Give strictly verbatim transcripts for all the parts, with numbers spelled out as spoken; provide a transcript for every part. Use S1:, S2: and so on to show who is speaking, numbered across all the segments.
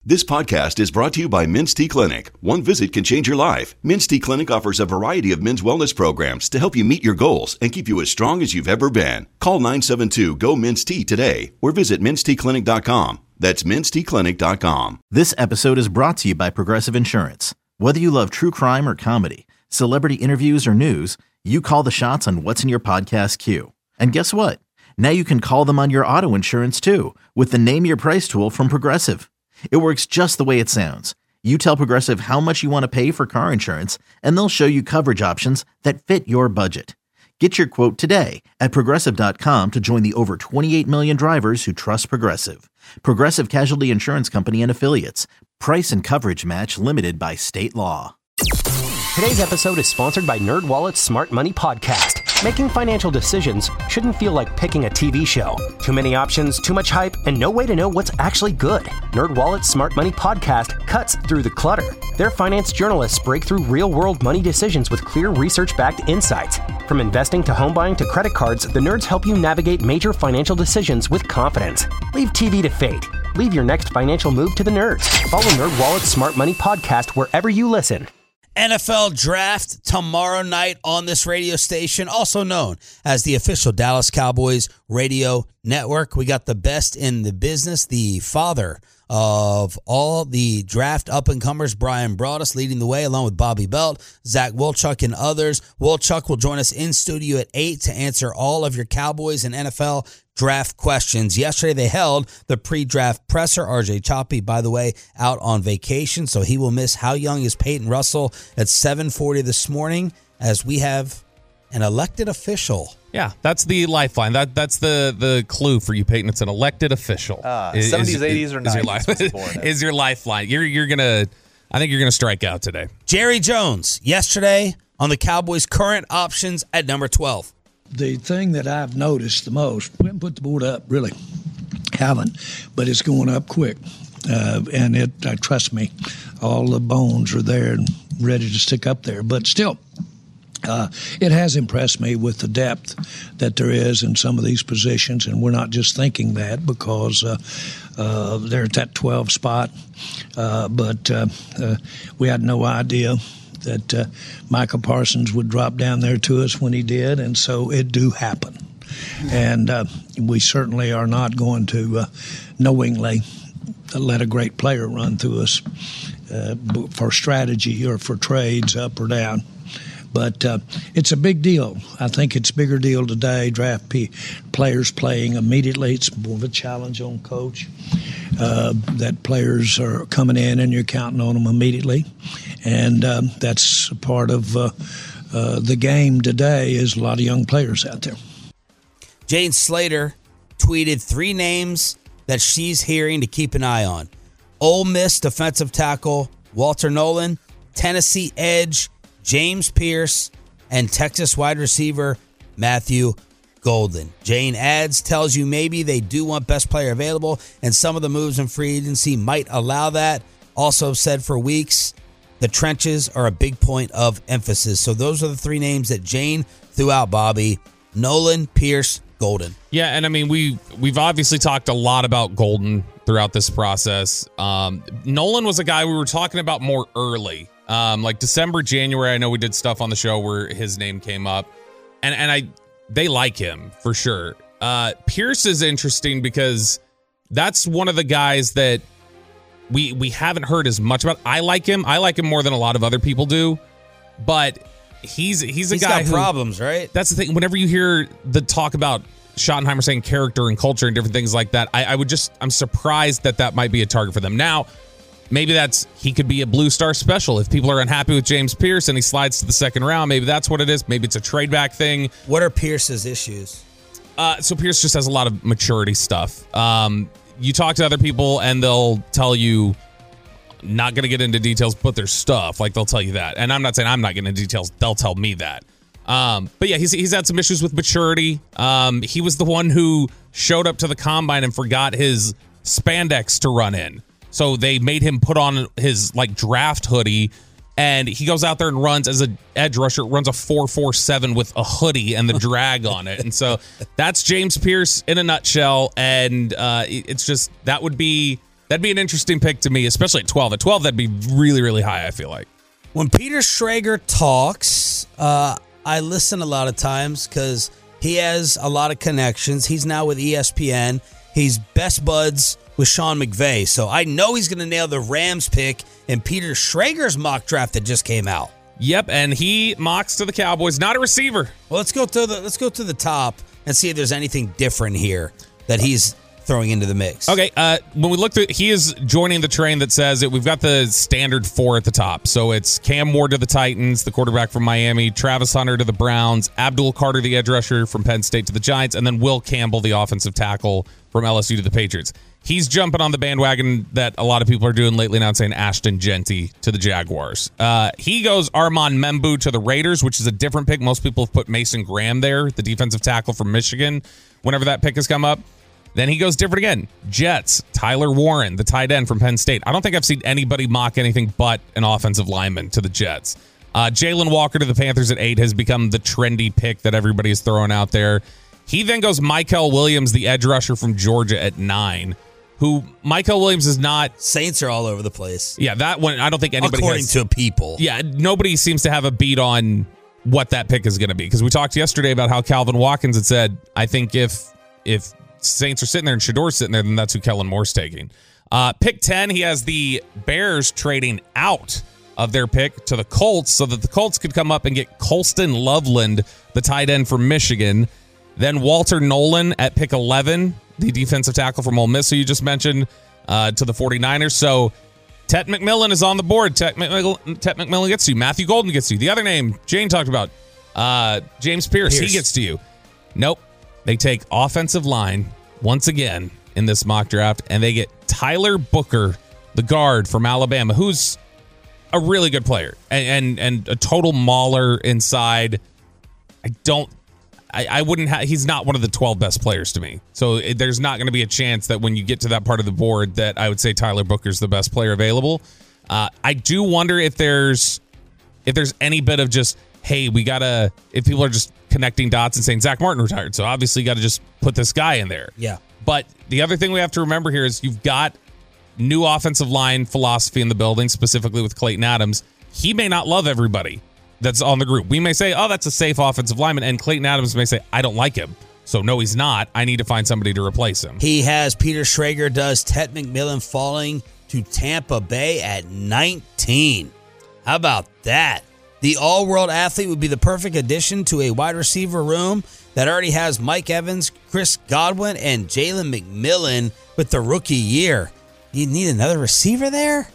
S1: This podcast is brought to you by Men's T Clinic. One visit can change your life. Men's T Clinic offers a variety of men's wellness programs to help you meet your goals and keep you as strong as you've ever been. Call nine seven two, G O, Men's T today or visit mens t clinic dot com. That's mens t clinic dot com.
S2: This episode is brought to you by Progressive Insurance. Whether you love true crime or comedy, celebrity interviews or news, you call the shots on what's in your podcast queue. And guess what? Now you can call them on your auto insurance too with the Name Your Price tool from Progressive. It works just the way it sounds. You tell Progressive how much you want to pay for car insurance, and they'll show you coverage options that fit your budget. Get your quote today at progressive dot com to join the over twenty-eight million drivers who trust Progressive. Progressive Casualty Insurance Company and Affiliates. Price and coverage match limited by state law.
S3: Today's episode is sponsored by NerdWallet's Smart Money Podcast. Making financial decisions shouldn't feel like picking a T V show. Too many options, too much hype, and no way to know what's actually good. NerdWallet's Smart Money Podcast cuts through the clutter. Their finance journalists break through real-world money decisions with clear research-backed insights. From investing to home buying to credit cards, the nerds help you navigate major financial decisions with confidence. Leave T V to fate. Leave your next financial move to the nerds. Follow NerdWallet's Smart Money Podcast wherever you listen.
S4: N F L Draft tomorrow night on this radio station, also known as the official Dallas Cowboys radio network. We got the best in the business, the father of all the draft up-and-comers, Brian Broaddus, leading the way along with Bobby Belt, Zach Wolchuk, and others. Wolchuk will join us in studio at eight to answer all of your Cowboys and N F L draft questions. Yesterday they held the pre-draft presser. R J Choppy, by the way, out on vacation, so he will miss How Young is Peyton Russell at seven forty this morning as we have an elected official.
S5: Yeah, that's the lifeline. That That's the the clue for you, Peyton. It's an elected official.
S6: Uh,
S5: is,
S6: seventies, eighties, or
S5: is your,
S6: nineties.
S5: life, is your lifeline. You're, you're going to, I think you're going to strike out today.
S4: Jerry Jones, yesterday on the Cowboys' current options at number twelve.
S7: The thing that I've noticed the most, we haven't put the board up, really, haven't, but it's going up quick. Uh, and it, uh, trust me, all the bones are there and ready to stick up there. But still, uh, it has impressed me with the depth that there is in some of these positions. And we're not just thinking that because uh, uh, they're at that twelve spot. Uh, but uh, uh, we had no idea that uh, Micah Parsons would drop down there to us when he did, and so it do happen. And uh, we certainly are not going to uh, knowingly let a great player run through us uh, for strategy or for trades up or down. But uh, it's a big deal. I think it's a bigger deal today. Draft p- players playing immediately. It's more of a challenge on coach uh, that players are coming in and you're counting on them immediately. And um, that's a part of uh, uh, the game today is a lot of young players out there.
S4: Jane Slater tweeted three names that she's hearing to keep an eye on. Ole Miss defensive tackle Walter Nolan, Tennessee edge James Pierce, and Texas wide receiver Matthew Golden. Jane adds, tells you maybe they do want best player available, and some of the moves in free agency might allow that. Also said for weeks, the trenches are a big point of emphasis. So those are the three names that Jane threw out, Bobby. Nolan, Pierce, Golden.
S5: Yeah, and I mean, we, we've obviously talked a lot about Golden throughout this process. Um, Nolan was a guy we were talking about more early. Um, like December, January, I know we did stuff on the show where his name came up. And and I they like him, for sure. Uh, Pierce is interesting because that's one of the guys that we we haven't heard as much about. I like him. I like him more than a lot of other people do. But he's he's a
S4: he's
S5: guy
S4: got
S5: who,
S4: problems, right?
S5: That's the thing. Whenever you hear the talk about Schottenheimer saying character and culture and different things like that, I, I would just, I'm surprised that that might be a target for them. Now, maybe that's, he could be a blue star special. If people are unhappy with James Pierce and he slides to the second round, maybe that's what it is. Maybe it's a trade back thing.
S4: What are Pierce's issues?
S5: Uh, so Pierce just has a lot of maturity stuff. Um, you talk to other people and they'll tell you, not going to get into details, but there's stuff. Like, they'll tell you that. And I'm not saying I'm not getting into details. They'll tell me that. Um, but yeah, he's he's had some issues with maturity. Um, he was the one who showed up to the combine and forgot his spandex to run in. So they made him put on his like draft hoodie, and he goes out there and runs as an edge rusher, runs a four four seven with a hoodie and the drag on it. And so that's James Pierce in a nutshell. And uh, it's just, that would be That'd be an interesting pick to me, especially at twelve. At twelve, that'd be really, really high, I feel like.
S4: When Peter Schrager talks, uh, I listen a lot of times because he has a lot of connections. He's now with E S P N. He's best buds with Sean McVay. So I know he's going to nail the Rams pick in Peter Schrager's mock draft that just came out.
S5: Yep, and he mocks to the Cowboys, not a receiver.
S4: Well, let's go to the let's go to the top and see if there's anything different here that he's throwing into the mix.
S5: Okay, uh, when we look through, he is joining the train that says that we've got the standard four at the top. So it's Cam Ward to the Titans, the quarterback from Miami, Travis Hunter to the Browns, Abdul Carter, the edge rusher from Penn State to the Giants, and then Will Campbell, the offensive tackle from L S U to the Patriots. He's jumping on the bandwagon that a lot of people are doing lately now and saying Ashton Genty to the Jaguars. Uh, he goes Armand Membu to the Raiders, which is a different pick. Most people have put Mason Graham there, the defensive tackle from Michigan, whenever that pick has come up. Then he goes different again. Jets, Tyler Warren, the tight end from Penn State. I don't think I've seen anybody mock anything but an offensive lineman to the Jets. Uh, Jalen Walker to the Panthers at eight has become the trendy pick that everybody is throwing out there. He then goes Mykel Williams, the edge rusher from Georgia at nine, who Mykel Williams is not.
S4: Saints are all over the place.
S5: Yeah, that one, I don't think anybody
S4: According
S5: has,
S4: to people.
S5: Yeah, nobody seems to have a beat on what that pick is going to be. Because we talked yesterday about how Calvin Watkins had said, I think if if Saints are sitting there and Shador's sitting there, then that's who Kellen Moore's taking. Uh, pick ten, he has the Bears trading out of their pick to the Colts so that the Colts could come up and get Colston Loveland, the tight end from Michigan. Then Walter Nolan at pick eleven, the defensive tackle from Ole Miss, who you just mentioned, uh, to the 49ers. So Tet McMillan is on the board. Tet McMillan, Tet McMillan gets to you. Matthew Golden gets to you. The other name Jane talked about, uh, James Pierce, Pierce, he gets to you. Nope. They take offensive line once again in this mock draft, and they get Tyler Booker, the guard from Alabama, who's a really good player and and, and a total mauler inside. I don't, I, I wouldn't have, he's not one of the twelve best players to me. So it, there's not going to be a chance that when you get to that part of the board that I would say Tyler Booker's the best player available. Uh, I do wonder if there's, if there's any bit of just, hey, we got to, if people are just connecting dots and saying Zach Martin retired, so obviously you got to just put this guy in there.
S4: Yeah.
S5: But the other thing we have to remember here is you've got new offensive line philosophy in the building, specifically with Clayton Adams. He may not love everybody that's on the group. We may say, oh, that's a safe offensive lineman, and Clayton Adams may say, I don't like him. So no, he's not. I need to find somebody to replace him.
S4: He has Peter Schrager does Tet McMillan falling to Tampa Bay at nineteen. How about that? The all-world athlete would be the perfect addition to a wide receiver room that already has Mike Evans, Chris Godwin, and Jalen McMillan with the rookie year. You need another receiver there?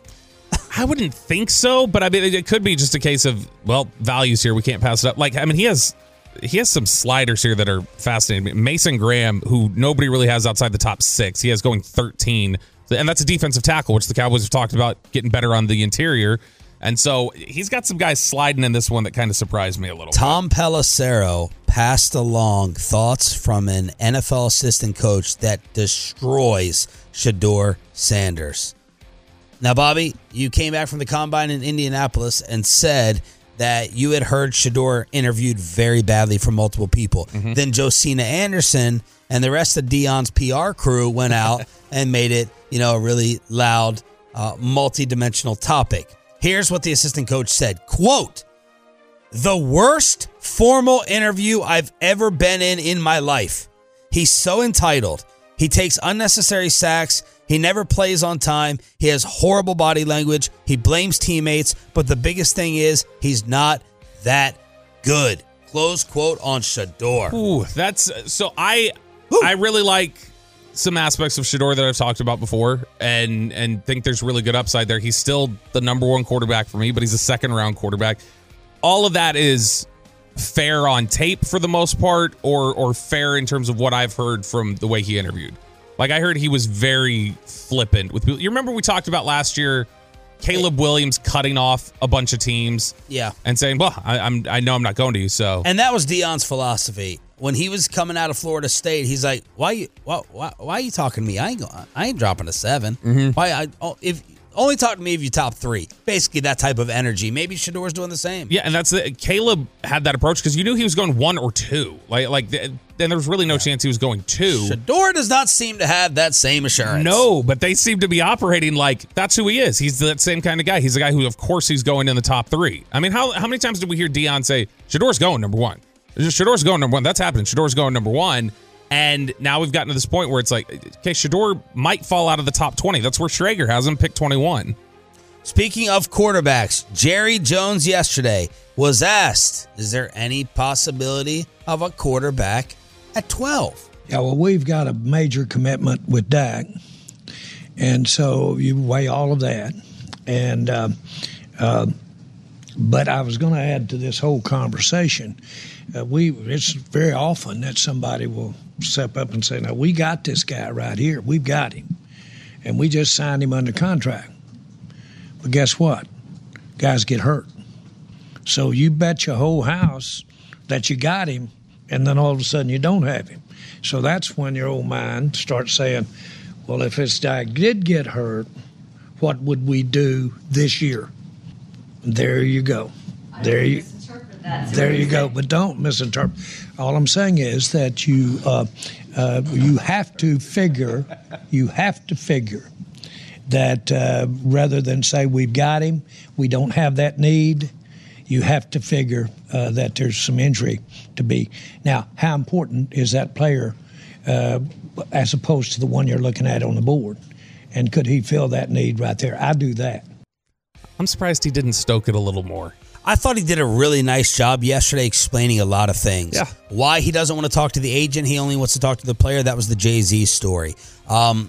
S5: I wouldn't think so, but I mean, it could be just a case of, well, values here. We can't pass it up. Like, I mean, he has he has some sliders here that are fascinating. Mason Graham, who nobody really has outside the top six, he has going thirteen, and that's a defensive tackle, which the Cowboys have talked about getting better on the interior. And so he's got some guys sliding in this one that kind of surprised me a little
S4: Tom
S5: bit.
S4: Pelissero passed along thoughts from an N F L assistant coach that destroys Shedeur Sanders. Now, Bobby, you came back from the Combine in Indianapolis and said that you had heard Shedeur interviewed very badly from multiple people. Mm-hmm. Then Josina Anderson and the rest of Deion's P R crew went out and made it, you know, a really loud, uh, multi-dimensional topic. Here's what the assistant coach said, quote, the worst formal interview I've ever been in in my life. He's so entitled. He takes unnecessary sacks. He never plays on time. He has horrible body language. He blames teammates. But the biggest thing is he's not that good. Close quote on Shedeur.
S5: Ooh, that's so I Ooh. I really like some aspects of Shedeur that I've talked about before and and think there's really good upside there. He's still the number one quarterback for me, but he's a second round quarterback. All of that is fair on tape for the most part, or or fair in terms of what I've heard from the way he interviewed. Like, I heard he was very flippant with people. You remember we talked about last year, Caleb Williams cutting off a bunch of teams,
S4: yeah,
S5: and saying, "Well, I, I'm I know I'm not going to you." So,
S4: and that was Deion's philosophy when he was coming out of Florida State. He's like, "Why you why why, why are you talking to me? I ain't going, I ain't dropping a seven.
S5: Mm-hmm.
S4: Why I oh, if only talk to me if you top three. Basically, that type of energy. Maybe Shedeur's doing the same.
S5: Yeah, and that's the Caleb had that approach because you knew he was going one or two. Like, like, then there was really no yeah. chance he was going two.
S4: Shedeur does not seem to have that same assurance.
S5: No, but they seem to be operating like that's who he is. He's that same kind of guy. He's the guy who, of course, he's going in the top three. I mean, how how many times did we hear Deion say Shedeur's going number one? Shedeur's going number one. That's happening. Shedeur's going number one. And now we've gotten to this point where it's like, okay, Shedeur might fall out of the top twenty. That's where Schrager has him pick twenty-one.
S4: Speaking of quarterbacks, Jerry Jones yesterday was asked, is there any possibility of a quarterback at twelve?
S7: Yeah, well, we've got a major commitment with Dak. And so you weigh all of that. And, uh, uh, but I was going to add to this whole conversation, uh, we it's very often that somebody will step up and say, now, we got this guy right here. We've got him. And we just signed him under contract. But guess what? Guys get hurt. So you bet your whole house that you got him, and then all of a sudden you don't have him. So that's when your old mind starts saying, well, if this guy did get hurt, what would we do this year? And there you go. There you There you go. But don't misinterpret. All I'm saying is that you uh, uh, you have to figure, you have to figure that uh, rather than say we've got him, we don't have that need, you have to figure uh, that there's some injury to be. Now, how important is that player uh, as opposed to the one you're looking at on the board? And could he fill that need right there? I do that.
S5: I'm surprised he didn't stoke it a little more.
S4: I thought he did a really nice job yesterday explaining a lot of things.
S5: Yeah.
S4: Why he doesn't want to talk to the agent. He only wants to talk to the player. That was the Jay-Z story. Um,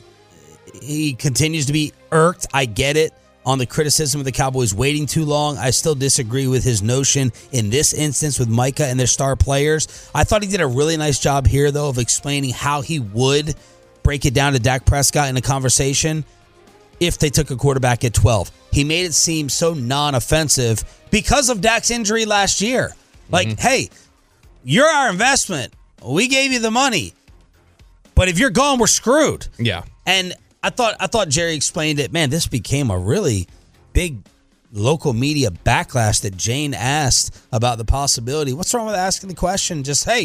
S4: he continues to be irked. I get it. On the criticism of the Cowboys waiting too long. I still disagree with his notion in this instance with Micah and their star players. I thought he did a really nice job here, though, of explaining how he would break it down to Dak Prescott in a conversation if they took a quarterback at twelve. He made it seem so non-offensive because of Dak's injury last year. Like, mm-hmm. hey, you're our investment. We gave you the money. But if you're gone, we're screwed.
S5: Yeah.
S4: And I thought I thought Jerry explained it. Man, this became a really big local media backlash that Jane asked about the possibility. What's wrong with asking the question? Just, hey,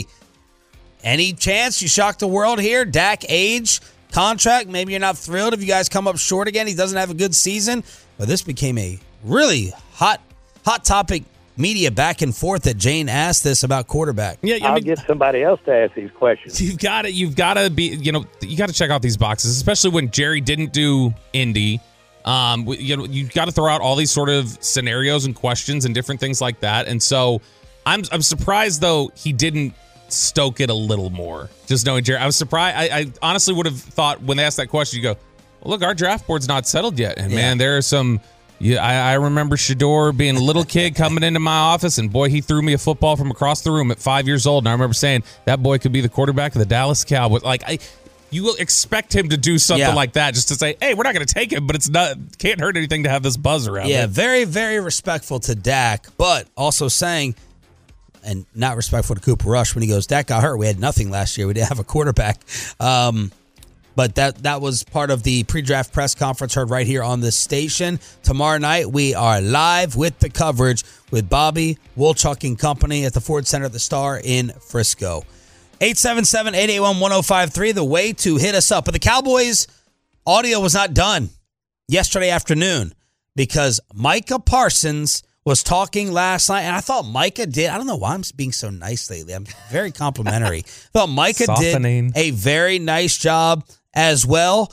S4: any chance you shock the world here? Dak age, contract, maybe you're not thrilled if you guys come up short again. He doesn't have a good season. But this became a really hot hot topic media back and forth that Jane asked this about quarterback.
S6: Yeah, I mean, I'll get somebody else to ask these questions.
S5: You've got to, you've got to be, you know, you got to check out these boxes, especially when Jerry didn't do Indy. Um, you know, you've got to throw out all these sort of scenarios and questions and different things like that. And so I'm, I'm surprised though he didn't stoke it a little more. Just knowing Jerry, I was surprised. I, I honestly would have thought when they asked that question, you go, well, look, our draft board's not settled yet, and yeah. man, there are some. Yeah, I, I remember Shedeur being a little kid coming into my office, and boy, he threw me a football from across the room at five years old. And I remember saying that boy could be the quarterback of the Dallas Cowboys. Like, I, you will expect him to do something yeah. like that, just to say, "Hey, we're not going to take him," but it's not can't hurt anything to have this buzz around.
S4: Yeah,
S5: it.
S4: very, very respectful to Dak, but also saying, and not respectful to Cooper Rush when he goes, "Dak got hurt. We had nothing last year. We didn't have a quarterback." Um, But that that was part of the pre-draft press conference heard right here on this station. Tomorrow night, we are live with the coverage with Bobby Wolchuk and company at the Ford Center at the Star in Frisco. eight seven seven, eight eight one, one oh five three, the way to hit us up. But the Cowboys audio was not done yesterday afternoon because Micah Parsons was talking last night, and I thought Micah did. I don't know why I'm being so nice lately. I'm very complimentary. I thought Micah
S5: Softening.
S4: did a very nice job as well.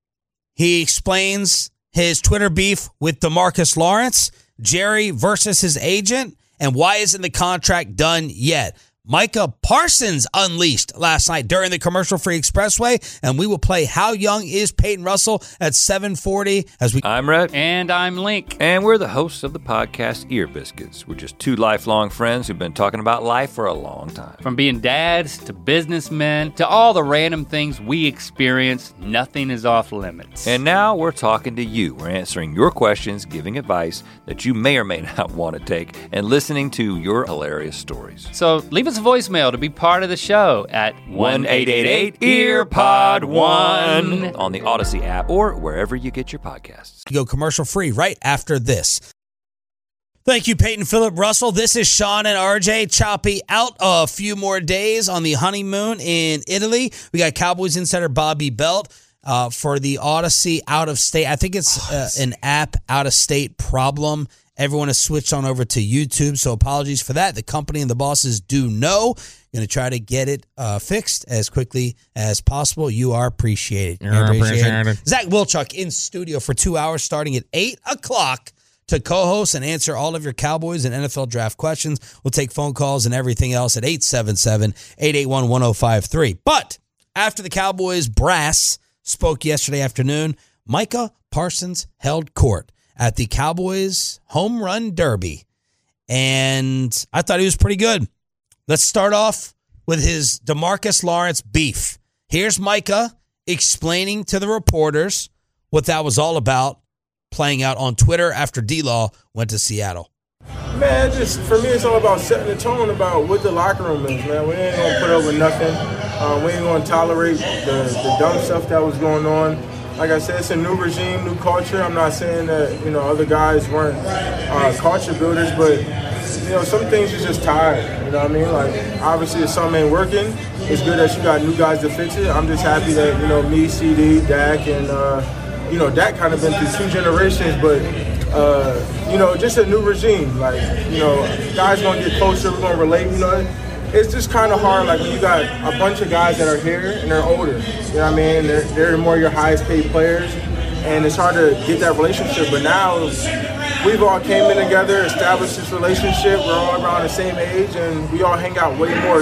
S4: He explains his Twitter beef with DeMarcus Lawrence, Jerry versus his agent, and why isn't the contract done yet. Micah Parsons unleashed last night during the commercial-free expressway, and we will play How Young is Peyton Russell at seven forty as we.
S8: I'm Rhett.
S9: And I'm Link.
S8: And we're the hosts of the podcast Ear Biscuits. We're just two lifelong friends who've been talking about life for a long time.
S9: From being dads to businessmen to all the random things we experience, nothing is off limits.
S8: And now we're talking to you. We're answering your questions, giving advice that you may or may not want to take, and listening to your hilarious stories.
S9: So leave us us a voicemail to be part of the show at
S8: one eight eight eight ear pod one on the Odyssey app or wherever you get your podcasts.
S4: You go commercial free right after this. Thank you, Peyton Phillip Russell. This is Sean and R J. Choppy out a few more days on the honeymoon in Italy. We got Cowboys insider Bobby Belt uh, for the Odyssey out of state. I think it's uh, an app out of state problem. Everyone has switched on over to YouTube, so apologies for that. The company and the bosses do know. Going to try to get it uh, fixed as quickly as possible. You are appreciated.
S5: You're appreciated. appreciated.
S4: Zach Wilchuk in studio for two hours starting at eight o'clock. To co-host and answer all of your Cowboys and N F L draft questions. We'll take phone calls and everything else at eight seven seven, eight eight one, one oh five three. But after the Cowboys brass spoke yesterday afternoon, Micah Parsons held court at the Cowboys Home Run Derby. And I thought he was pretty good. Let's start off with his DeMarcus Lawrence beef. Here's Micah explaining to the reporters what that was all about, playing out on Twitter after D-Law went to Seattle.
S10: Man, just for me, it's all about setting the tone about what the locker room is, man. We ain't going to put up with nothing. Uh, we ain't going to tolerate the, the dumb stuff that was going on. Like I said, it's a new regime, new culture. I'm not saying that, you know, other guys weren't uh, culture builders, but, you know, some things you're just tired. You know what I mean? Like, obviously, if something ain't working, it's good that you got new guys to fix it. I'm just happy that, you know, me, C D, Dak, and, uh, you know, Dak kind of been through two generations, but, uh, you know, just a new regime. Like, you know, guys going to get closer, we're going to relate, you know. It's just kind of hard, like, when you got a bunch of guys that are here and they're older. You know what I mean? They're, they're more your highest paid players, and it's hard to get that relationship. But now we've all came in together, established this relationship. We're all around the same age, and we all hang out way more.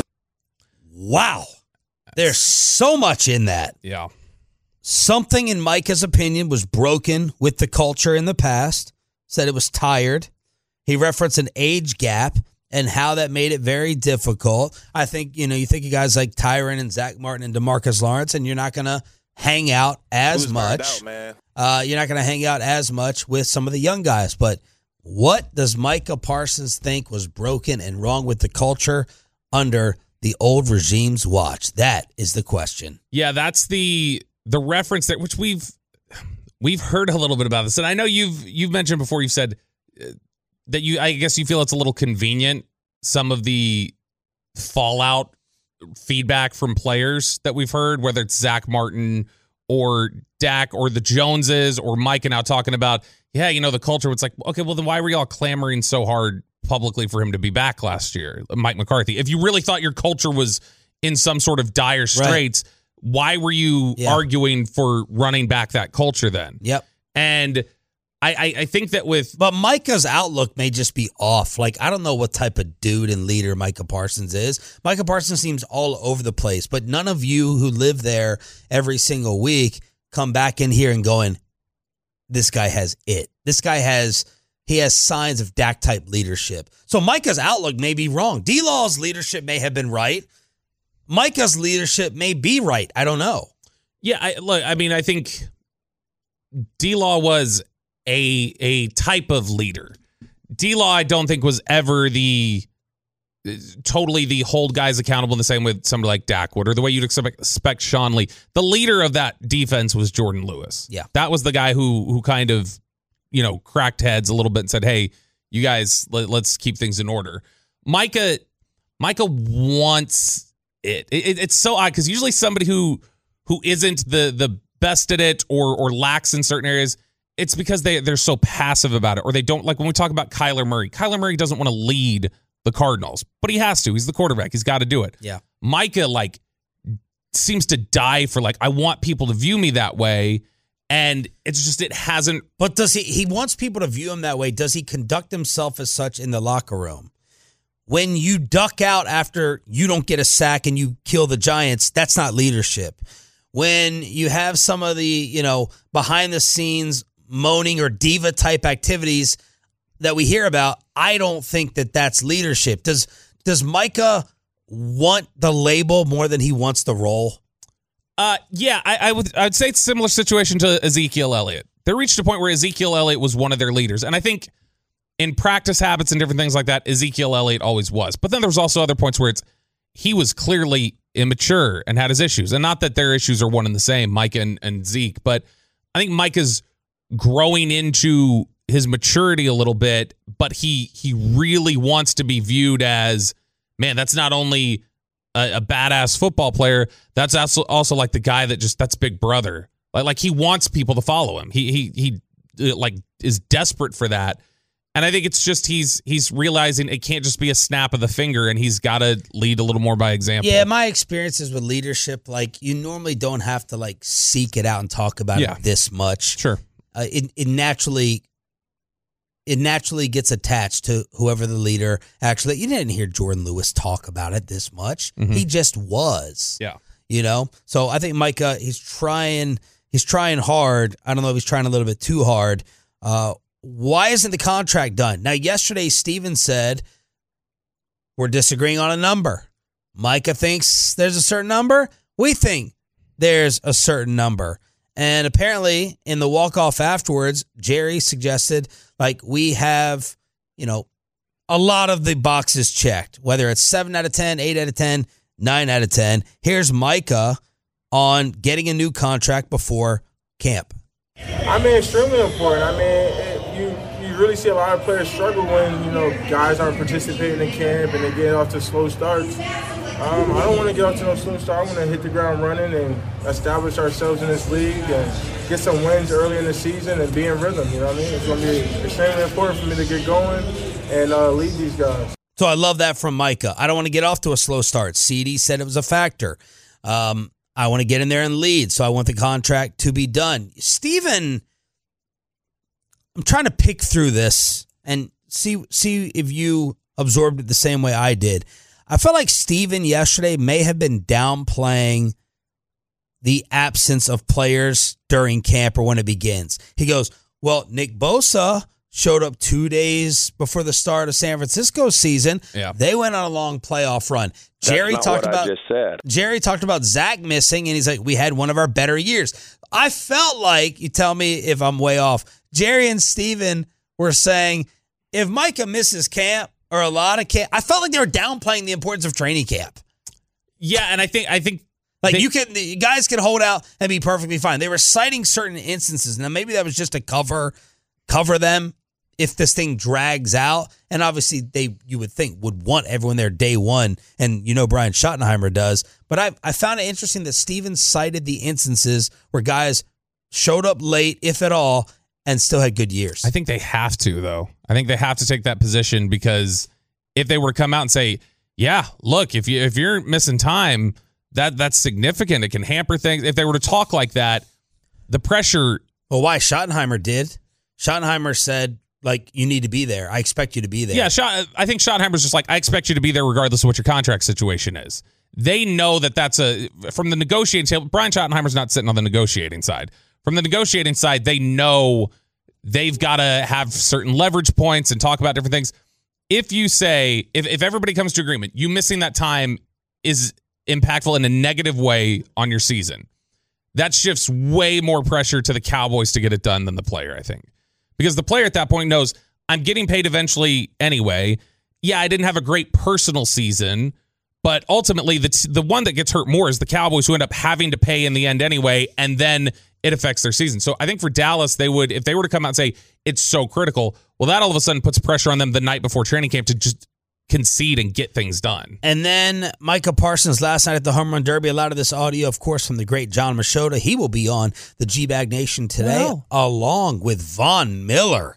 S4: Wow. There's so much in that.
S5: Yeah.
S4: Something in Micah's opinion was broken with the culture in the past, said it was tired. He referenced an age gap and how that made it very difficult. I think, you know, you think of guys like Tyron and Zach Martin and DeMarcus Lawrence, and you're not going to hang out as
S11: Who's
S4: much.
S11: Out, man?
S4: Uh, you're not going to hang out as much with some of the young guys. But what does Micah Parsons think was broken and wrong with the culture under the old regime's watch? That is the question.
S5: Yeah, that's the... The reference there, which we've we've heard a little bit about this, and I know you've you've mentioned before. You've said uh, that you, I guess, you feel it's a little convenient. Some of the fallout feedback from players that we've heard, whether it's Zach Martin or Dak or the Joneses or Micah now talking about, yeah, you know, the culture. It's like, okay, well then why were y'all clamoring so hard publicly for him to be back last year, Mike McCarthy? If you really thought your culture was in some sort of dire straits. Right. Why were you yeah. arguing for running back that culture then?
S4: Yep.
S5: And I, I, I think that with...
S4: But Micah's outlook may just be off. Like, I don't know what type of dude and leader Micah Parsons is. Micah Parsons seems all over the place, but none of you who live there every single week come back in here and going, this guy has it. This guy has... He has signs of Dak-type leadership. So Micah's outlook may be wrong. D-Law's leadership may have been right. Micah's leadership may be right. I don't know.
S5: Yeah, I, look, I mean, I think D-Law was a a type of leader. D-Law, I don't think, was ever the totally the hold guys accountable in the same way somebody like Dak would, or the way you'd expect, expect Sean Lee. The leader of that defense was Jordan Lewis.
S4: Yeah,
S5: that was the guy who who kind of, you know, cracked heads a little bit and said, "Hey, you guys, let, let's keep things in order." Micah, Micah wants. It. it it's so odd because usually somebody who who isn't the the best at it or or lacks in certain areas, it's because they they're so passive about it, or they don't, like when we talk about Kyler Murray. Kyler Murray doesn't want to lead the Cardinals, but he has to. He's the quarterback. He's got to do it.
S4: Yeah.
S5: Micah like seems to die for like, I want people to view me that way, and it's just it hasn't.
S4: But does he? He wants people to view him that way. Does he conduct himself as such in the locker room? When you duck out after you don't get a sack and you kill the Giants, that's not leadership. When you have some of the, you know, behind the scenes moaning or diva type activities that we hear about, I don't think that that's leadership. Does does Micah want the label more than he wants the role?
S5: Uh, yeah, I, I would I'd say it's a similar situation to Ezekiel Elliott. They reached a point where Ezekiel Elliott was one of their leaders, and I think in practice habits and different things like that, Ezekiel Elliott always was. But then there's also other points where it's he was clearly immature and had his issues. And not that their issues are one and the same, Micah and, and Zeke, but I think Micah's growing into his maturity a little bit, but he he really wants to be viewed as, man, that's not only a, a badass football player, that's also also like the guy that just, that's big brother. Like, like he wants people to follow him. He he he like is desperate for that. And I think it's just he's he's realizing it can't just be a snap of the finger, and he's got to lead a little more by example.
S4: Yeah, my experiences with leadership, like you normally don't have to like seek it out and talk about
S5: Yeah.
S4: it this much.
S5: Sure.
S4: Uh, it it naturally it naturally gets attached to whoever the leader. Actually, you didn't hear Jordan Lewis talk about it this much.
S5: Mhm.
S4: He just was.
S5: Yeah.
S4: You know? So I think Micah, he's trying he's trying hard. I don't know if he's trying a little bit too hard. Uh Why isn't the contract done? Now, yesterday, Steven said, we're disagreeing on a number. Micah thinks there's a certain number. We think there's a certain number. And apparently, in the walk-off afterwards, Jerry suggested, like, we have, you know, a lot of the boxes checked, whether it's seven out of ten, eight out of ten, nine out of ten. Here's Micah on getting a new contract before camp.
S10: I mean, extremely important. I mean, it, you you really see a lot of players struggle when, you know, guys aren't participating in camp and they get off to slow starts. Um, I don't want to get off to no slow start. I want to hit the ground running and establish ourselves in this league and get some wins early in the season and be in rhythm. You know what I mean? It's going to be extremely important for me to get going and uh, lead these guys.
S4: So I love that from Micah. I don't want to get off to a slow start. C D said it was a factor. Um, I want to get in there and lead, so I want the contract to be done. Steven, I'm trying to pick through this and see see if you absorbed it the same way I did. I felt like Steven yesterday may have been downplaying the absence of players during camp or when it begins. He goes, well, Nick Bosa showed up two days before the start of San Francisco's season.
S5: Yeah.
S4: They went on a long playoff run. Jerry
S11: That's
S4: talked
S11: not what
S4: about
S11: I just said.
S4: Jerry talked about Zach missing, and he's like, we had one of our better years. I felt like, you tell me if I'm way off, Jerry and Steven were saying, if Micah misses camp or a lot of camp, I felt like they were downplaying the importance of training camp.
S5: Yeah, and I think I think
S4: Like
S5: they-
S4: you can, you guys can hold out and be perfectly fine. They were citing certain instances. Now maybe that was just to cover cover them if this thing drags out. And obviously they, you would think, would want everyone there day one. And you know Brian Schottenheimer does. But I, I found it interesting that Steven cited the instances where guys showed up late, if at all, and still had good years.
S5: I think they have to, though. I think they have to take that position because if they were to come out and say, yeah, look, if you if you're missing time, that that's significant. It can hamper things. If they were to talk like that, the pressure.
S4: Well, why Schottenheimer did? Schottenheimer said, like, you need to be there. I expect you to be there.
S5: Yeah, Schott, I think Schottenheimer's just like, I expect you to be there regardless of what your contract situation is. They know that that's a, from the negotiating side, Brian Schottenheimer's not sitting on the negotiating side. From the negotiating side, they know they've got to have certain leverage points and talk about different things. If you say, if, if everybody comes to agreement, you missing that time is impactful in a negative way on your season, that shifts way more pressure to the Cowboys to get it done than the player, I think. Because the player at that point knows, I'm getting paid eventually anyway. Yeah, I didn't have a great personal season, but ultimately the, the one that gets hurt more is the Cowboys, who end up having to pay in the end anyway, and then it affects their season. So I think for Dallas, they would, if they were to come out and say, it's so critical, well, that all of a sudden puts pressure on them the night before training camp to just concede and get things done.
S4: And then Micah Parsons last night at the Home Run Derby. A lot of this audio, of course, from the great John Machota. He will be on the G-Bag Nation today,
S5: Wow.
S4: along with Von Miller.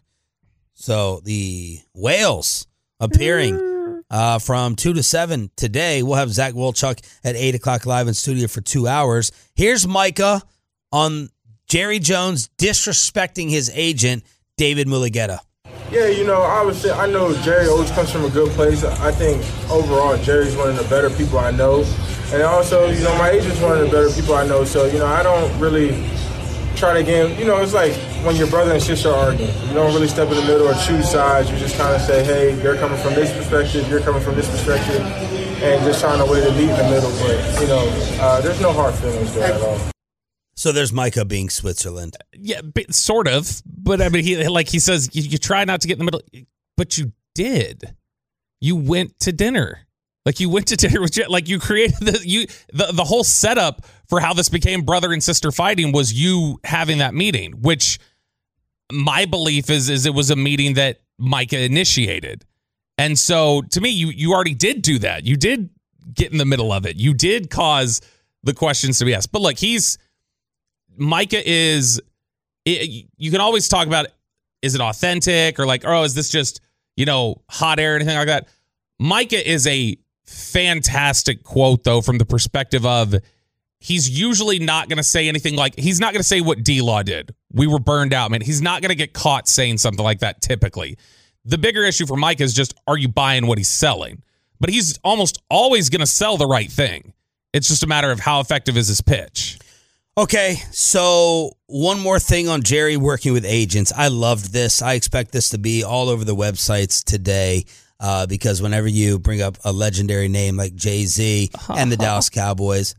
S4: So the Whales appearing uh, from two to seven today. We'll have Zach Wolchuk at eight o'clock live in studio for two hours. Here's Micah on Jerry Jones disrespecting his agent, David Mulugheta.
S10: Yeah, you know, obviously, I know Jerry always comes from a good place. I think overall, Jerry's one of the better people I know. And also, you know, my agent's one of the better people I know. So, you know, I don't really try to get, you know, it's like when your brother and sister are arguing. You don't really step in the middle or choose sides. You just kind of say, hey, they're coming from this perspective, you're coming from this perspective, and just find a way to meet in the middle. But, you know, uh, there's no hard feelings there at all.
S4: So there's Micah being Switzerland.
S5: Yeah, but sort of. But I mean, he like he says, you, you try not to get in the middle, but you did. You went to dinner. Like you went to dinner with Jerry. Like you created the you the, the whole setup for how this became brother and sister fighting was you having that meeting, which my belief is is it was a meeting that Micah initiated. And so to me, you you already did do that. You did get in the middle of it. You did cause the questions to be asked. But look, he's Micah is it, you can always talk about, is it authentic or like, oh, is this just, you know, hot air or anything like that? Micah is a fantastic quote, though, from the perspective of he's usually not going to say anything like, he's not going to say what D-Law did. We were burned out, man. He's not going to get caught saying something like that typically. The bigger issue for Micah is just, are you buying what he's selling? But he's almost always going to sell the right thing. It's just a matter of how effective is his pitch.
S4: Okay, so one more thing on Jerry working with agents. I loved this. I expect this to be all over the websites today uh, because whenever you bring up a legendary name like Jay-Z and the Dallas Cowboys,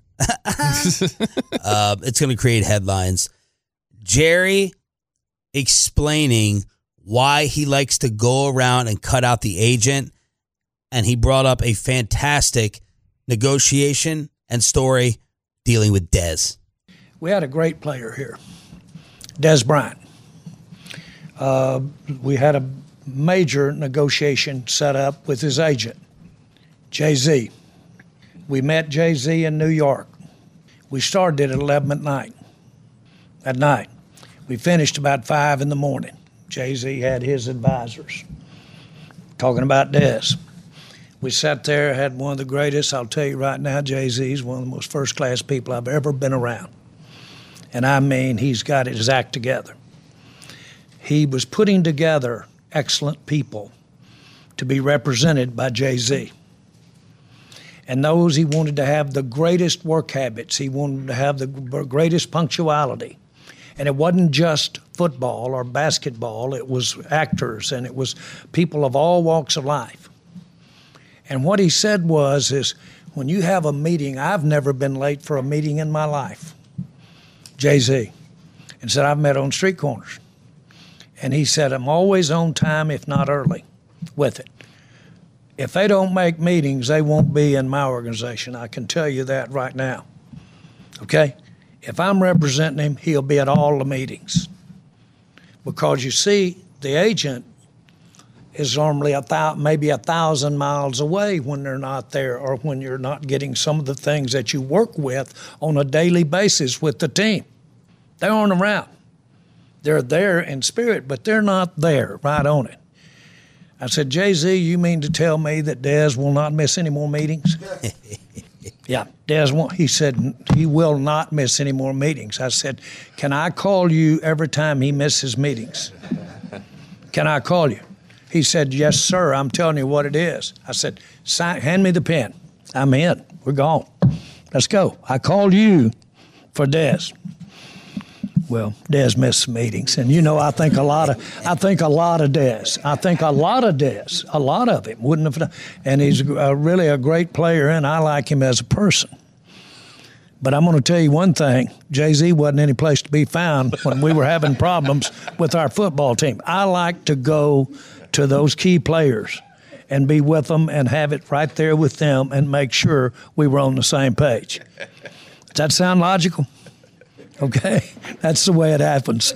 S4: uh, it's going to create headlines. Jerry explaining why he likes to go around and cut out the agent, and he brought up a fantastic negotiation and story dealing with Dez.
S7: We had a great player here, Dez Bryant. Uh, we had a major negotiation set up with his agent, Jay-Z. We met Jay-Z in New York. We started at eleven at night. At night. We finished about five in the morning. Jay-Z had his advisors talking about Dez. We sat there, had one of the greatest, I'll tell you right now, Jay-Z is one of the most first-class people I've ever been around. And I mean, he's got his act together. He was putting together excellent people to be represented by Jay-Z. And those he wanted to have the greatest work habits. He wanted to have the greatest punctuality. And it wasn't just football or basketball. It was actors, and it was people of all walks of life. And what he said was, is when you have a meeting, I've never been late for a meeting in my life. Jay-Z, and said, I've met on street corners. And he said, I'm always on time, if not early, with it. If they don't make meetings, they won't be in my organization. I can tell you that right now. Okay? If I'm representing him, he'll be at all the meetings. Because you see, the agent is normally a thou- maybe a thousand miles away when they're not there, or when you're not getting some of the things that you work with on a daily basis with the team. They aren't around. They're there in spirit, but they're not there right on it. I said, Jay-Z, you mean to tell me that Dez will not miss any more meetings? Yeah, Dez won't. He said he will not miss any more meetings. I said, can I call you every time he misses meetings? Can I call you? He said, yes, sir, I'm telling you what it is. I said, Sign, hand me the pen. I'm in. We're gone. Let's go. I called you for Dez. Well, Dez missed some meetings. And, you know, I think a lot of I think a lot of Dez. I think a lot of Dez. A lot of him wouldn't have done. And he's a, really a great player, and I like him as a person. But I'm going to tell you one thing. Jay-Z wasn't any place to be found when we were having problems with our football team. I like to go to those key players and be with them and have it right there with them and make sure we were on the same page. Does that sound logical? Okay, that's the way it happens.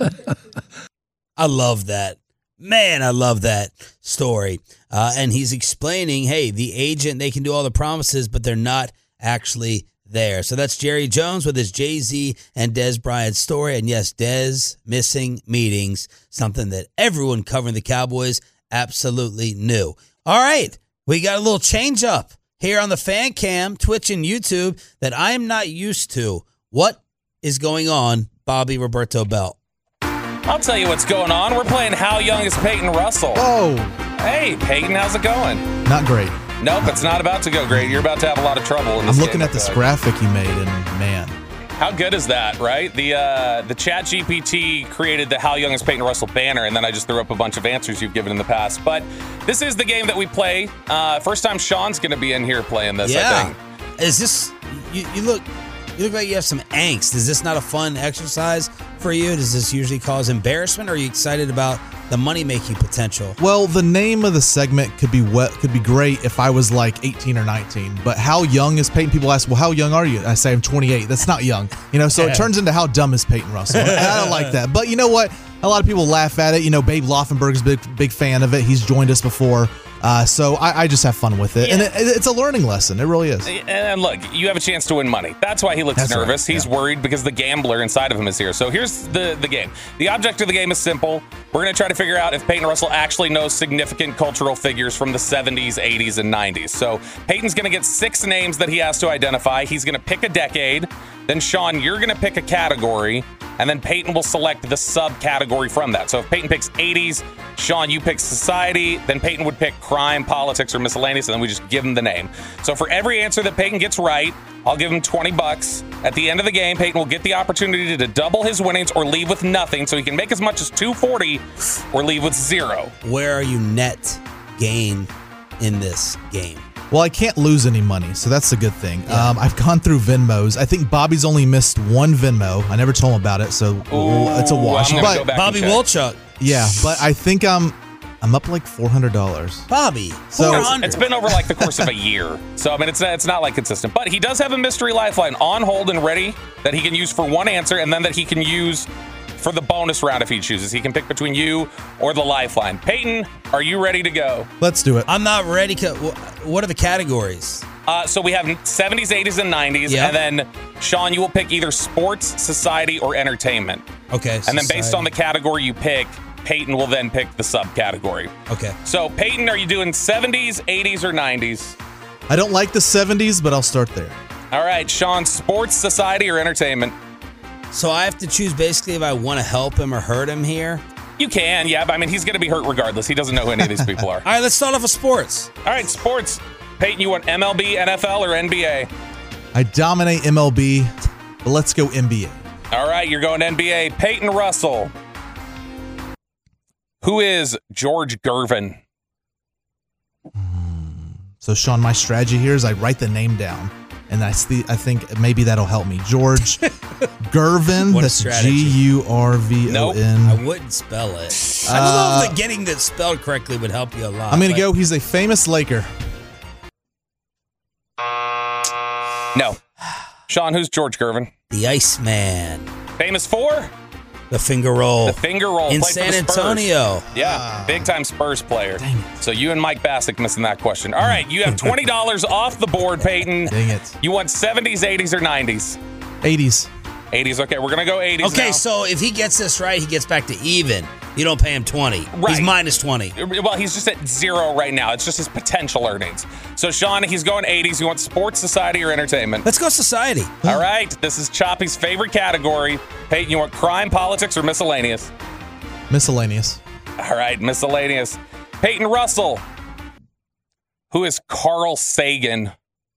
S4: I love that. Man, I love that story. Uh, and he's explaining, hey, the agent, they can do all the promises, but they're not actually there. So that's Jerry Jones with his Jay-Z and Dez Bryant story. And yes, Dez missing meetings, something that everyone covering the Cowboys absolutely knew. All right, we got a little change up here on the Fan Cam, Twitch, and YouTube that I am not used to. What is going on, Bobby Roberto Belt?
S5: I'll tell you what's going on. We're playing How Young is Peyton Russell.
S11: Oh.
S5: Hey, Peyton, how's it going?
S11: Not great.
S5: Nope, it's not about to go great. You're about to have a lot of trouble in this
S11: I'm looking
S5: game,
S11: at this graphic you made, and man.
S5: How good is that, right? The uh, the Chat G P T created the How Young is Peyton Russell banner, and then I just threw up a bunch of answers you've given in the past. But this is the game that we play. Uh, first time Sean's going to be in here playing this,
S4: yeah.
S5: I think.
S4: Is this, you, you look you look like you have some angst. Is this not a fun exercise for you? Does this usually cause embarrassment, or are you excited about the money making potential.
S11: Well, the name of the segment could be what could be great if I was like eighteen or nineteen. But how young is Peyton? People ask, well, how young are you? I say I'm twenty-eight. That's not young. You know, so
S4: Yeah.
S11: it turns into how dumb is Peyton Russell? And I don't like that. But you know what? A lot of people laugh at it. You know, Babe Laufenberg's a big, big fan of it. He's joined us before. Uh, so I, I just have fun with it.
S5: Yeah.
S11: And it, it's a learning lesson. It really is.
S5: And look, you have a chance to win money. That's why he looks
S11: That's right,
S5: nervous. He's
S11: yeah.
S5: worried because the gambler inside of him is here. So here's the, the game. The object of the game is simple. We're going to try to figure out if Peyton Russell actually knows significant cultural figures from the seventies, eighties, and nineties. So Peyton's going to get six names that he has to identify. He's going to pick a decade. Then, Sean, you're going to pick a category. And then Peyton will select the subcategory from that. So if Peyton picks eighties, Sean, you pick society, then Peyton would pick crime, politics, or miscellaneous, and then we just give him the name. So for every answer that Peyton gets right, I'll give him twenty bucks. At the end of the game, Peyton will get the opportunity to double his winnings or leave with nothing. So he can make as much as two forty or leave with zero.
S4: Where are you net gain in this game?
S11: Well, I can't lose any money, so that's a good thing. Yeah. Um, I've gone through Venmos. I think Bobby's only missed one Venmo. I never told him about it, so
S5: Ooh,
S11: it's a wash.
S5: But
S4: Bobby Wolchuk.
S11: Yeah, but I think I'm I'm up like four hundred dollars.
S4: Bobby,
S11: so
S4: four hundred.
S5: It's been over like the course of a year. So, I mean, it's, it's not like consistent. But he does have a mystery lifeline on hold and ready that he can use for one answer and then that he can use for the bonus round if he chooses. He can pick between you or the lifeline. Peyton, are you ready to go?
S11: Let's do it.
S4: I'm not ready. What are the categories?
S5: Uh, so we have seventies, eighties, and nineties.
S4: Yep.
S5: And then, Sean, you will pick either sports, society, or entertainment.
S4: Okay.
S5: And then based on the category you pick, Peyton will then pick the subcategory.
S4: Okay.
S5: So, Peyton, are you doing seventies, eighties, or nineties?
S11: I don't like the seventies, but I'll start there.
S5: All right, Sean, sports, society, or entertainment?
S4: So I have to choose basically if I want to help him or hurt him here?
S5: You can, yeah. But I mean, he's going to be hurt regardless. He doesn't know who any of these people are.
S4: All right, let's start off with sports.
S5: All right, sports. Peyton, you want M L B, N F L, or N B A?
S11: I dominate M L B, but let's go N B A.
S5: All right, you're going N B A. Peyton Russell. Who is George Gervin?
S11: So, Sean, my strategy here is I write the name down, and I see, I think maybe that'll help me. George Gervin.
S4: What a
S11: That's
S4: strategy.
S11: G U R V O N.
S4: I wouldn't spell it. I don't know if the getting that spelled correctly would help you a lot.
S11: I'm going to
S4: but-
S11: go. He's a famous Laker.
S5: No. Sean, who's George Gervin?
S4: The Iceman.
S5: Famous for?
S4: The finger roll.
S5: The finger roll.
S4: In
S5: Played for
S4: San
S5: the Spurs.
S4: Antonio.
S5: Yeah, big time Spurs player.
S11: Dang it.
S5: So you and Mike Bassick missing that question. All right, you have twenty dollars off the board, Peyton.
S11: Dang it.
S5: You want seventies, eighties, or nineties?
S11: eighties.
S5: eighties. Okay, we're going to go eighties
S4: Okay,
S5: now.
S4: so if he gets this right, he gets back to even. You don't pay him twenty.
S5: Right.
S4: He's minus twenty.
S5: Well, he's just at zero right now. It's just his potential earnings. So, Sean, he's going eighties. You want sports, society, or entertainment?
S4: Let's go society.
S5: All right. This is Choppy's favorite category. Peyton, you want crime, politics, or miscellaneous?
S11: Miscellaneous.
S5: All right, miscellaneous. Peyton Russell. Who is Carl Sagan?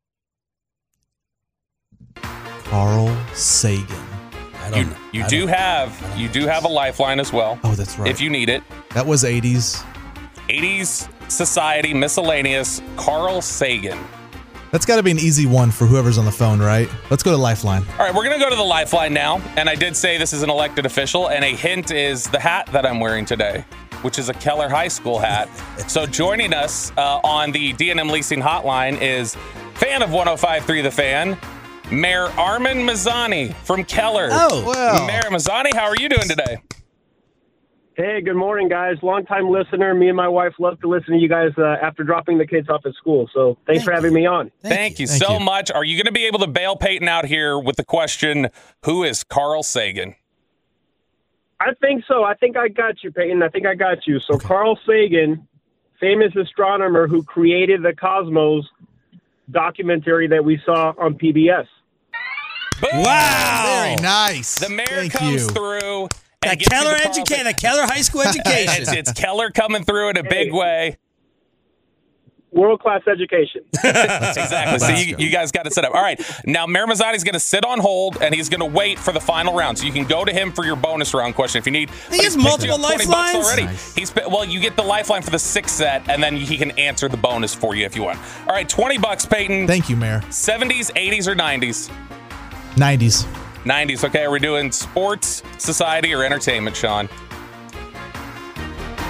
S11: Carl Sagan.
S4: I don't
S5: You,
S4: know.
S5: you
S4: I
S5: do
S4: don't-
S5: have you do have a lifeline as well.
S11: Oh, that's right.
S5: If you need it.
S11: That was eighties.
S5: eighties, society, miscellaneous, Carl Sagan.
S11: That's got to be an easy one for whoever's on the phone, right? Let's go to Lifeline.
S5: All right, we're going to go to the lifeline now. And I did say this is an elected official, and a hint is the hat that I'm wearing today, which is a Keller High School hat. So joining us uh, on the D and M Leasing Hotline is fan of one oh five point three The Fan, Mayor Armin Mazzani from Keller.
S4: Oh,
S11: wow.
S5: Mayor Mazzani, how are you doing today?
S6: Hey, good morning, guys. Long-time listener. Me and my wife love to listen to you guys uh, after dropping the kids off at school. So thanks for having me on.
S5: Thank,
S4: Thank
S5: you,
S11: you. Thank
S5: so
S11: you.
S5: much. Are you going to be able to bail Peyton out here with the question, who is Carl Sagan?
S6: I think so. I think I got you, Peyton. I think I got you. So Carl Sagan, famous astronomer who created the Cosmos documentary that we saw on P B S.
S5: Boom!
S4: Wow.
S11: Very nice.
S5: The mayor
S11: Thank
S5: comes
S11: you.
S5: through.
S4: The
S5: and gets you
S4: Keller
S5: the Carl
S4: education,
S5: Sagan.
S4: the Keller High School education.
S5: It's, it's Keller coming through in a big way.
S6: World-class education.
S5: Exactly. So you, you guys got it set up. All right. Now, Mayor Mazzani's going to sit on hold, and he's going to wait for the final round. So you can go to him for your bonus round question if you need.
S4: He
S5: But
S4: has
S5: he's picked you
S4: multiple
S5: up twenty bucks
S4: lifelines?
S5: already.
S11: Nice.
S5: He's well, you get the lifeline for the sixth set, and then he can answer the bonus for you if you want. All right, twenty bucks, Peyton.
S11: Thank you, Mayor.
S5: seventies, eighties, or nineties?
S11: nineties.
S5: nineties. Okay, are we doing sports, society, or entertainment, Sean?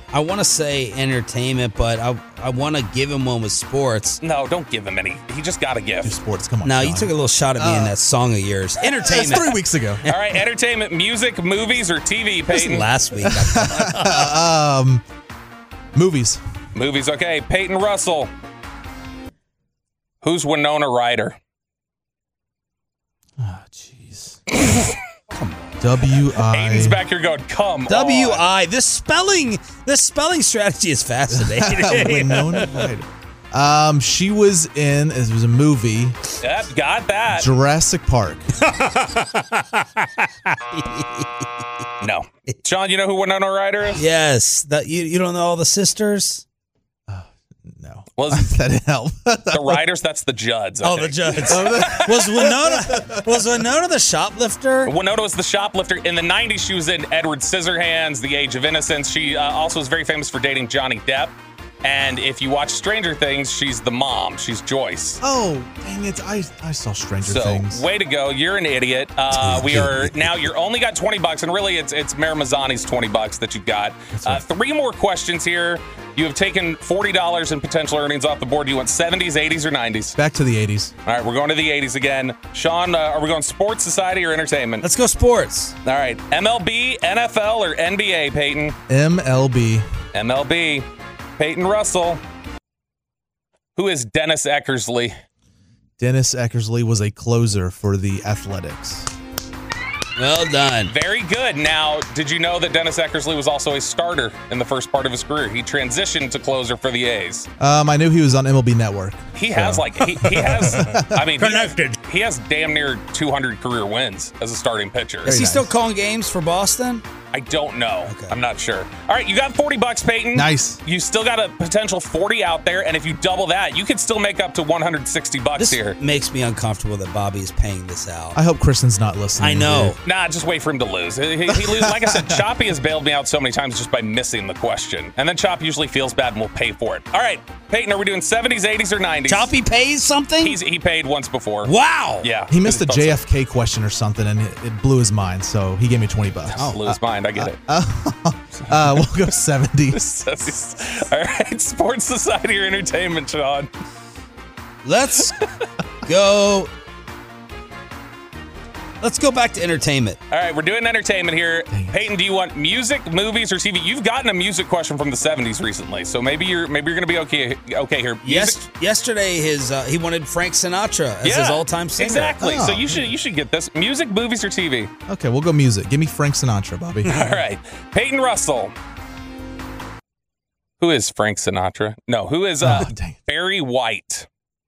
S4: I want to say entertainment, but I I want to give him one with sports.
S5: No, don't give him any. He just got a gift.
S11: Sports, come on.
S4: No,
S11: Sean.
S4: you took a little shot at me uh, in that song of yours. Entertainment.
S11: That's three weeks ago.
S5: All right, entertainment, music, movies, or T V, Peyton?
S4: Last week.
S11: um, movies.
S5: Movies, okay. Peyton Russell. Who's Winona Ryder?
S11: Oh, jeez. Come on. W I.
S5: Aiden's back here going, come
S4: W I.
S5: on.
S4: This spelling, this spelling strategy is fascinating.
S11: Winona Ryder. Um, she was in. It was a movie.
S5: Yep, got that.
S11: Jurassic Park.
S5: No. Sean, you know who Winona Ryder is?
S4: Yes. That you you don't know all the sisters?
S11: Uh, no.
S5: Was
S11: that didn't help?
S5: The Riders? That's the Judds. I
S4: oh,
S5: think.
S4: the Judds. was Winona was Winona the shoplifter?
S5: Winona was the shoplifter. In the nineties, she was in Edward Scissorhands, The Age of Innocence. She uh, also is very famous for dating Johnny Depp. And if you watch Stranger Things, she's the mom. She's Joyce.
S11: Oh, dang it. I, I saw Stranger
S5: so,
S11: Things.
S5: Way to go. You're an idiot. Uh, we are now, you're only got twenty bucks, and really it's it's Mayor Mazzani's twenty bucks that you got.
S11: Right.
S5: Uh, three more questions here. You have taken forty dollars in potential earnings off the board. Do you want seventies, eighties, or nineties?
S11: Back to the eighties.
S5: All right, we're going to the eighties again. Sean, uh, are we going sports, society, or entertainment?
S4: Let's go sports.
S5: All right, M L B, N F L, or N B A, Peyton?
S11: M L B.
S5: M L B. Peyton Russell. Who is Dennis Eckersley?
S11: Dennis Eckersley was a closer for the Athletics.
S4: Well done.
S5: Very good. Now, did you know that Dennis Eckersley was also a starter in the first part of his career? He transitioned to closer for the A's.
S11: Um, I knew he was on M L B Network.
S5: He
S11: so.
S5: has like he, he has. I mean,
S4: connected.
S5: He, he has damn near two hundred career wins as a starting pitcher.
S4: Is he
S11: nice.
S4: still calling games for Boston?
S5: I don't know.
S4: Okay.
S5: I'm not sure. All right, you got forty bucks, Peyton.
S11: Nice.
S5: You still got a potential forty out there, and if you double that, you could still make up to one hundred sixty bucks
S4: This
S5: here.
S4: makes me uncomfortable that Bobby is paying this out.
S11: I hope Kristen's not listening.
S4: I know.
S11: Dude.
S5: Nah, just wait for him to lose. He, he lose. Like I said, Choppy has bailed me out so many times just by missing the question. And then Chop usually feels bad and will pay for it. All right, Peyton, are we doing seventies, eighties, or nineties?
S4: Choppy pays something?
S5: He's, he paid once before.
S4: Wow.
S5: Yeah.
S11: He missed a J F K question or something, and it, it blew his mind, so he gave me twenty bucks.
S5: Oh, blew his mind. I get it.
S11: Uh, uh, we'll go seventies.
S5: All right, sports, society, or entertainment, Sean?
S4: Let's go. Let's go back to entertainment.
S5: All right, we're doing entertainment here. Peyton, do you want music, movies, or T V? You've gotten a music question from the seventies recently, so maybe you're maybe you're going to be okay okay here. Music?
S4: Yes, yesterday his uh, he wanted Frank Sinatra as
S5: yeah,
S4: his all-time singer.
S5: Exactly.
S11: Oh.
S5: So you should you should get this. Music, movies, or T V?
S11: Okay, we'll go music. Give me Frank Sinatra, Bobby.
S5: All right. Peyton Russell. Who is Frank Sinatra? No, who is uh,
S11: Oh, dang it.
S5: Barry White?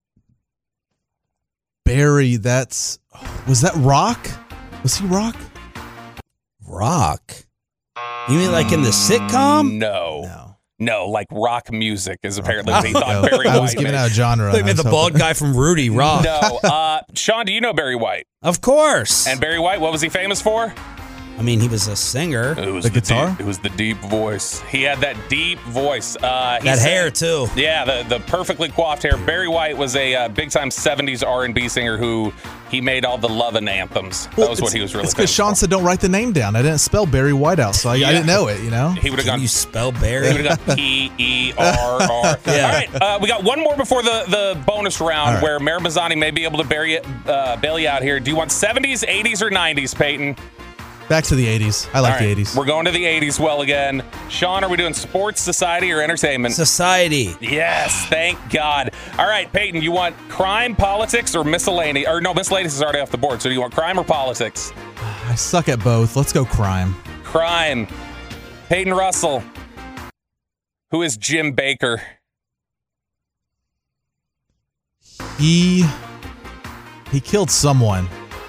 S11: Barry, that's... Was that Rock? Was he Rock?
S4: Rock? You mean like in the sitcom?
S5: No.
S11: No.
S5: No, like rock music is apparently what he thought
S11: No,
S5: Barry
S11: I
S5: White
S11: was giving
S5: made.
S11: out a genre.
S4: They
S11: and I
S4: made
S11: was
S4: the bald
S11: hoping-
S4: guy from Rudy Rock.
S5: No. Uh, Sean, do you know Barry White?
S4: Of course.
S5: And Barry White, what was he famous for?
S4: I mean, he was a singer.
S5: It was
S11: The guitar?
S5: Deep, it was the deep voice. He had that deep voice. Uh, he
S4: That
S5: sang-
S4: hair, too.
S5: Yeah, the, the perfectly coiffed hair. Barry White was a uh, big-time seventies R and B singer who he made all the loving anthems. That
S11: Well,
S5: was what
S11: it's-
S5: he was really
S11: It's because
S5: famous
S11: Sean
S5: for.
S11: said don't write the name down. I didn't spell Barry White out, so I,
S5: Yeah.
S11: I didn't know it, you know?
S5: He would have
S4: Can
S5: gone.
S4: you spell
S5: He
S4: Barry?
S5: would have gone P E R R.
S4: Yeah.
S5: All right, uh, we got one more before the, the bonus round
S11: All right.
S5: where Mayor Mazzani may be able to bury it, uh, bail you out here. Do you want seventies, eighties, or nineties, Peyton?
S11: Back to the eighties. I like
S5: All
S11: the
S5: right,
S11: eighties.
S5: We're going to the eighties well again. Sean, are we doing sports, society, or entertainment?
S4: Society.
S5: Yes, thank God. All right, Peyton, you want crime, politics, or miscellaneous? Or no, miscellaneous is already off the board. So do you want crime or politics?
S11: I suck at both. Let's go crime.
S5: Crime. Peyton Russell. Who is Jim Baker?
S11: He he killed someone.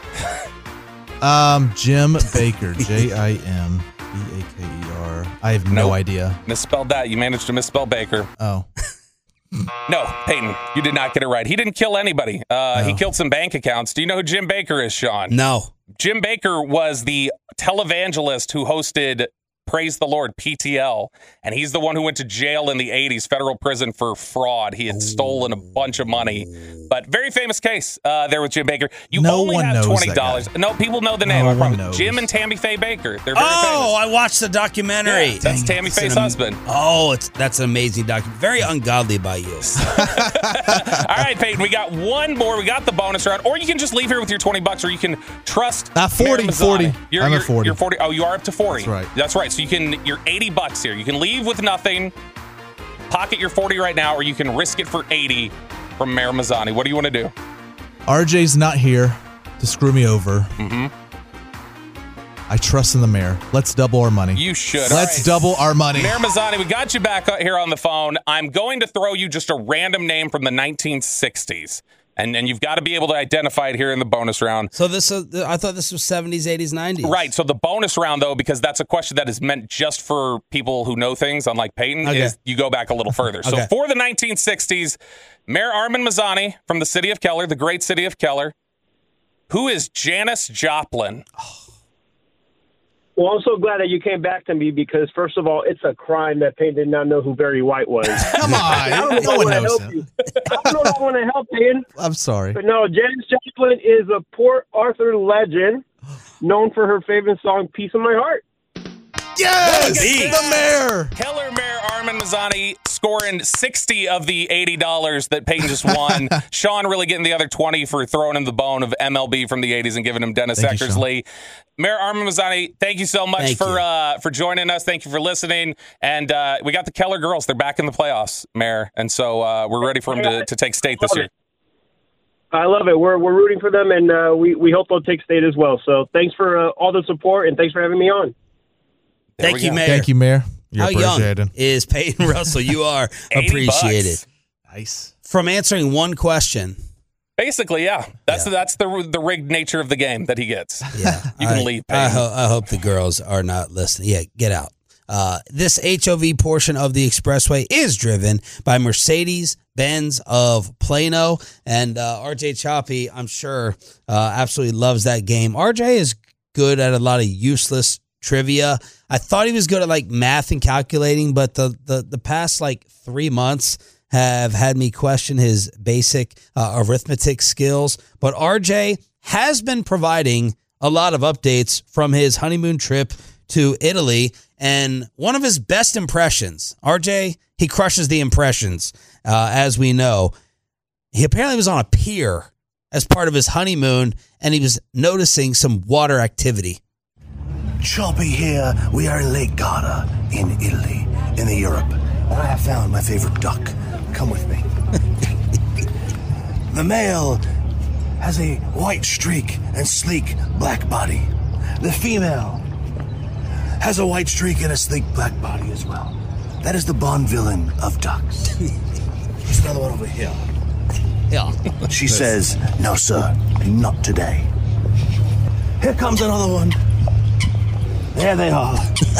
S11: Um, Jim Baker, J I M B A K E R. I have no
S5: Nope.
S11: idea.
S5: Misspelled that. You managed to misspell Baker.
S11: Oh,
S5: No, Peyton, you did not get it right. He didn't kill anybody. Uh, He
S11: No.
S5: killed some bank accounts. Do you know who Jim Baker is, Sean?
S4: No.
S5: Jim Baker was the televangelist who hosted Praise the Lord, P T L, and he's the one who went to jail in the eighties, federal prison for fraud. He had stolen a bunch of money, But very famous case uh, there with Jim Baker. You
S11: No
S5: only
S11: one
S5: have
S11: knows
S5: twenty dollars.
S11: that guy.
S5: No, people know the name.
S11: No
S5: I
S11: one
S5: promise.
S11: knows.
S5: Jim and Tammy Faye Baker. They're very
S4: Oh,
S5: famous.
S4: I watched the documentary.
S5: Yeah, that's Tammy
S4: It's
S5: Faye's
S4: an am-
S5: husband.
S4: Oh, it's that's an amazing documentary. Very ungodly by you.
S5: All right, Peyton, we got one more. We got the bonus round. Or you can just leave here with your twenty bucks, or you can trust
S11: Uh, forty,
S5: Mayor Mazzani.
S11: forty.
S5: You're,
S11: I'm
S5: you're,
S11: at forty.
S5: You're forty. Oh, you are up to forty.
S11: That's right.
S5: That's right. So you can, you're eighty bucks here. You can leave with nothing, pocket your forty right now, or you can risk it for eighty from Mayor Mazzani. What do you want to do?
S11: R J's not here to screw me over.
S5: Mm-hmm.
S11: I trust in the mayor. Let's double our money.
S5: You should.
S11: Let's
S5: All right.
S11: double our money.
S5: Mayor Mazzani, we got you back here on the phone. I'm going to throw you just a random name from the nineteen sixties. And and you've got to be able to identify it here in the bonus round.
S4: So this, uh, I thought this was seventies, eighties, nineties.
S5: Right. So the bonus round, though, because that's a question that is meant just for people who know things, unlike Peyton,
S4: Okay.
S5: is you go back a little further. So
S4: Okay.
S5: for the nineteen sixties, Mayor Armin Mazzani from the city of Keller, the great city of Keller. Who is Janis Joplin?
S6: Well, I'm so glad that you came back to me because, first of all, it's a crime that Payne did not know who Barry White was.
S11: Come on.
S6: I don't know if
S11: No
S6: I
S11: one
S6: wanna
S11: knows
S6: help
S11: him.
S6: you. I don't know if I want to help Payne.
S11: I'm sorry.
S6: But no, Janis Joplin is a Port Arthur legend known for her favorite song, Piece of My Heart.
S11: Yes!
S5: Jeez.
S11: The mayor!
S5: Keller Mayor Armin Mazzani scoring sixty of the eighty dollars that Peyton just won. Sean really getting the other twenty for throwing him the bone of M L B from the eighties and giving him Dennis
S11: Thank you,
S5: Eckersley. Mayor Armin Mazzani, thank you so much
S4: Thank
S5: for
S4: you.
S5: uh, for joining us. Thank you for listening. And uh, we got the Keller girls. They're back in the playoffs, Mayor. And so uh, we're ready for them to, to take state this year.
S6: I love it. We're we're rooting for them, and uh, we, we hope they'll take state as well. So thanks for uh, all the support, and thanks for having me on.
S5: There
S4: Thank
S5: we
S4: you,
S5: go.
S4: Mayor.
S11: Thank you, Mayor. You're
S4: How young
S11: appreciated.
S4: is Peyton Russell? You are
S5: eighty
S4: appreciated.
S5: bucks.
S11: Nice.
S4: From answering one question.
S5: Basically, yeah. That's
S4: Yeah.
S5: that's the the rigged nature of the game that he gets.
S4: Yeah,
S5: You can
S4: I,
S5: leave,
S4: I,
S5: Peyton.
S4: ho- I hope the girls are not listening. Yeah, get out. Uh, this H O V portion of the Expressway is driven by Mercedes-Benz of Plano. And uh, R J Choppy, I'm sure, uh, absolutely loves that game. R J is good at a lot of useless trivia. I thought he was good at like math and calculating, but the the, the past like three months have had me question his basic uh, arithmetic skills. But R J has been providing a lot of updates from his honeymoon trip to Italy. And one of his best impressions, R J, he crushes the impressions, uh, as we know. He apparently was on a pier as part of his honeymoon, and he was noticing some water activity.
S12: Choppy here. We are in Lake Garda in Italy, in the Europe. And I have found my favorite duck. Come with me. The male has a white streak and sleek black body. The female has a white streak and a sleek black body as well. That is the Bond villain of ducks. There's another one over here.
S4: Yeah.
S12: She says, no, sir, not today. Here comes another one. There they are.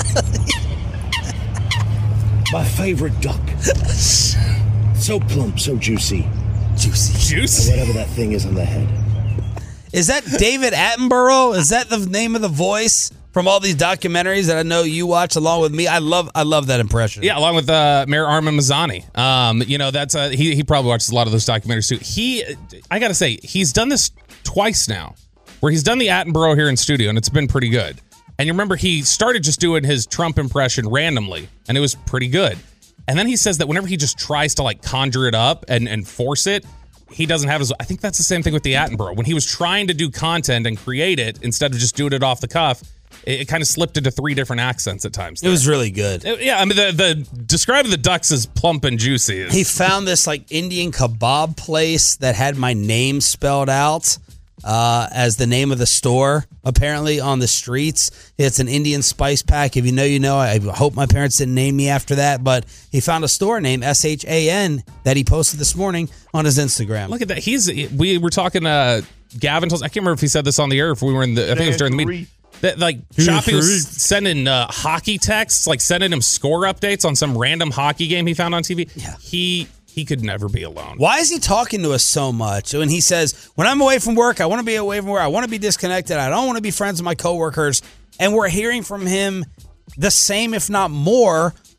S12: My favorite duck. So plump, so juicy.
S4: Juicy.
S5: Juice?
S12: And whatever that thing is on the head.
S4: Is that David Attenborough? Is that the name of the voice from all these documentaries that I know you watch along with me? I love I love that impression.
S5: Yeah, along with uh, Mayor Armin Mazzani. Um, you know, that's uh, he he probably watches a lot of those documentaries too. He, I gotta say, he's done this twice now, where he's done the Attenborough here in studio, and it's been pretty good. And you remember he started just doing his Trump impression randomly, and it was pretty good. And then he says that whenever he just tries to like conjure it up and and force it, he doesn't have his. I think that's the same thing with the Attenborough. When he was trying to do content and create it instead of just doing it off the cuff, it, it kind of slipped into three different accents at times.
S4: It was really good.
S5: It- yeah, I mean the the describing the ducks as plump and juicy. Is,
S4: He found this like Indian kebab place that had my name spelled out uh, as the name of the store, apparently on the streets. It's an Indian spice pack. If you know, you know. I hope my parents didn't name me after that, but he found a store name, S H A N, that he posted this morning on his Instagram.
S5: Look at that. He's we were talking. Uh, Gavin told us, I can't remember if he said this on the air. Or if we were in the. I think it was during the meeting. That like Choppy was sending uh, hockey texts, like sending him score updates on some random hockey game he found on T V.
S4: Yeah.
S5: He he could never be alone.
S4: Why is he talking to us so much? When he says, when I'm away from work, I want to be away from work. I want to be disconnected. I don't want to be friends with my coworkers. And we're hearing from him the same, if not more,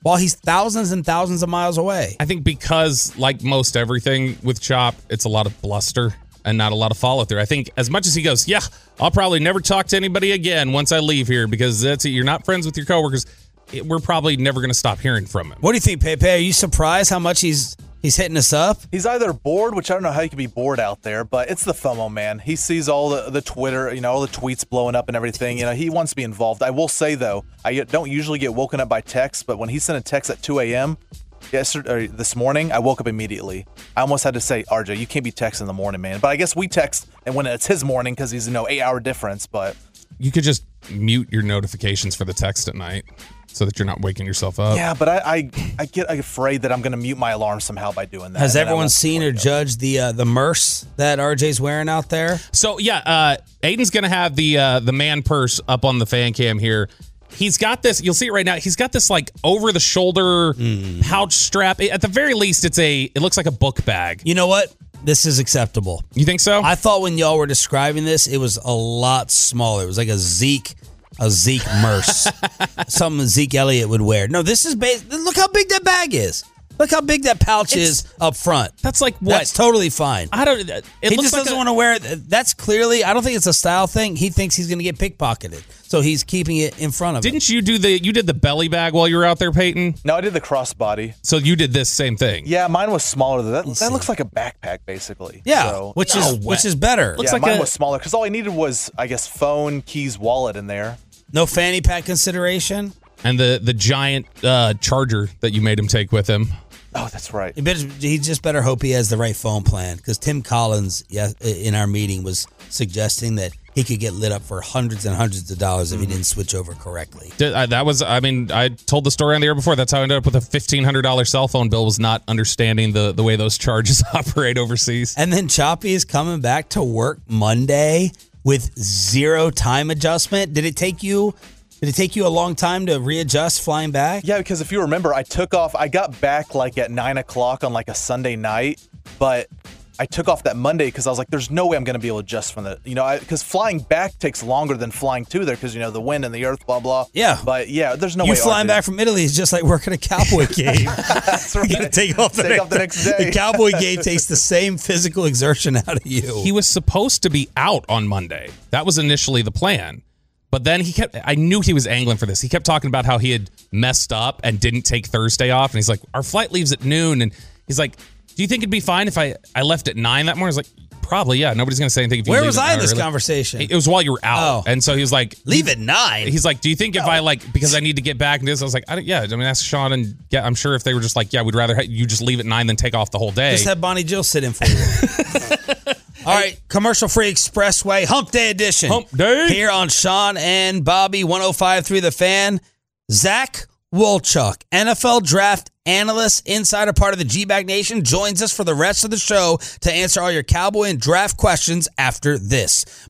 S4: while he's thousands and thousands of miles away.
S5: I think because, like most everything with Chop, it's a lot of bluster and not a lot of follow through. I think as much as he goes, yeah, I'll probably never talk to anybody again once I leave here because that's it. You're not friends with your coworkers. It, we're probably never going to stop hearing from him.
S4: What do you think, Pepe? Are you surprised how much he's he's hitting us up?
S13: He's either bored, which I don't know how you can be bored out there, but it's the FOMO, man. He sees all the, the Twitter, you know, all the tweets blowing up and everything. You know, he wants to be involved. I will say, though, I don't usually get woken up by text, but when he sent a text at two a.m., yesterday, this morning, I woke up immediately. I almost had to say, R J, you can't be texting in the morning, man. But I guess we text and when it's his morning because he's, you know, eight-hour difference, but...
S5: You could just mute your notifications for the text at night so that you're not waking yourself up.
S13: Yeah, but I I, I get afraid that I'm going to mute my alarm somehow by doing that.
S4: Has everyone seen or judged the uh, the Merce that R J's wearing out there?
S5: So, yeah, uh, Aiden's going to have the uh, the man purse up on the fan cam here. He's got this, you'll see it right now, he's got this like over-the-shoulder mm. pouch strap. At the very least, it's a, it looks like a book bag.
S4: You know what? This is acceptable.
S5: You think so?
S4: I thought when y'all were describing this, it was a lot smaller. It was like a Zeke, a Zeke Merce. Something Zeke Elliott would wear. No, this is, ba- look how big that bag is. Look how big that pouch it's, is up front.
S5: That's like what?
S4: That's totally fine.
S5: I don't. It
S4: he
S5: looks
S4: just
S5: like
S4: doesn't
S5: a,
S4: want to wear it. That's clearly. I don't think it's a style thing. He thinks he's going to get pickpocketed, so he's keeping it in front of him.
S5: Didn't you do the? You did the belly bag while you were out there, Peyton?
S13: No, I did the crossbody.
S5: So you did this same thing?
S13: Yeah, mine was smaller than that. That see. looks like a backpack, basically.
S4: Yeah,
S13: so,
S4: which is no which is better.
S13: Looks yeah, like mine a, was smaller because all I needed was, I guess, phone, keys, wallet in there.
S4: No fanny pack consideration.
S5: And the the giant uh, charger that you made him take with him.
S13: Oh, that's right.
S4: He, better, he just better hope he has the right phone plan because Tim Collins, yeah, in our meeting, was suggesting that he could get lit up for hundreds and hundreds of dollars if mm-hmm. he didn't switch over correctly.
S5: That was, I mean, I told the story on the air before. That's how I ended up with a fifteen hundred dollars cell phone bill, was not understanding the, the way those charges operate overseas.
S4: And then Choppy is coming back to work Monday with zero time adjustment. Did it take you... Did it take you a long time to readjust flying back?
S13: Yeah, because if you remember, I took off, I got back like at nine o'clock on like a Sunday night, but I took off that Monday because I was like, there's no way I'm going to be able to adjust from the, you know, because flying back takes longer than flying to there because, you know, the wind and the earth, blah, blah.
S4: Yeah.
S13: But yeah, there's no
S4: you
S13: way.
S4: You flying back from Italy is just like working a Cowboy game.
S13: That's right.
S4: You take off the,
S13: take
S4: next,
S13: off the next day.
S4: The Cowboy game takes the same physical exertion out of you.
S5: He was supposed to be out on Monday. That was initially the plan. But then he kept, I knew he was angling for this. He kept talking about how he had messed up and didn't take Thursday off. And he's like, our flight leaves at noon. And he's like, do you think it'd be fine if I, I left at nine that morning? I was like, probably, yeah. Nobody's going to say anything if you
S4: Where
S5: leave
S4: was I in this
S5: early.
S4: conversation?
S5: It was while you were out.
S4: Oh.
S5: And so he was like,
S4: leave at nine?
S5: He's like, do you think
S4: no.
S5: if I like, because I need to get back and this, I was like, I don't, yeah, I mean, ask Sean and get, I'm sure if they were just like, yeah, we'd rather ha- you just leave at nine than take off the whole day.
S4: Just have Bonnie Jill sit in for you. All right, commercial-free expressway, Hump Day edition.
S5: Hump Day.
S4: Here on Sean and Bobby, one oh five point three The Fan. Zach Wolchuk, N F L draft analyst, insider, part of the G-Bag Nation, joins us for the rest of the show to answer all your Cowboy and draft questions after this.